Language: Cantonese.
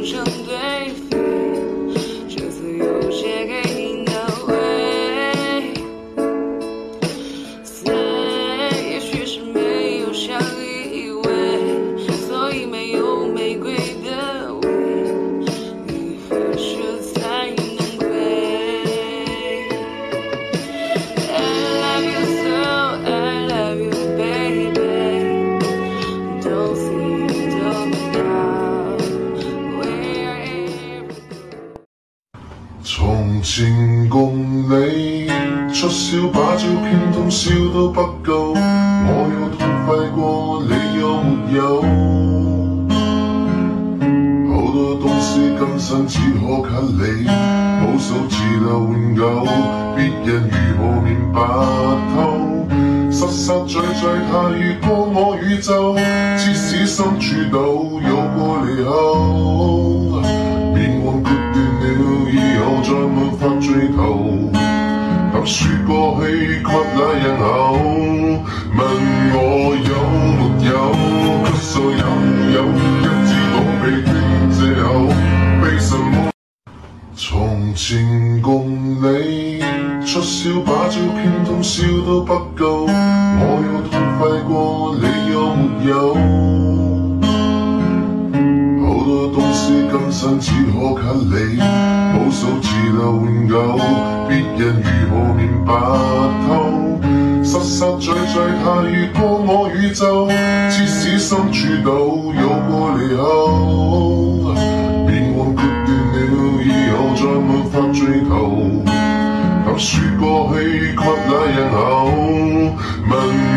成对飞，这次又写给你那位。也许是没有像以为，所以没有玫瑰的味，你何时才能归 ？I love you so, I love you, baby. Don't see, don't now, where every 從前共你出痟把照片通宵都不夠，我有痛快過你有沒有？好多東西更新只可給你，無數字流換舊，別人如何面白透？實實在在他越過我宇宙，即使深處都有過離口。命運決斷了以後再沒法追頭，談說過去給那人後，問我有沒有，卻說有，一知道被斷藉口，為什麼？從前共你出痟把照片通宵都不夠，我有痛快過你有沒有？好多東西更新只可給你，無數字流換舊，別人如何面白透？實實在在他越過我宇宙，即使深處都有過離口。命運決斷了以後再沒法追頭，談說過去給那人後，問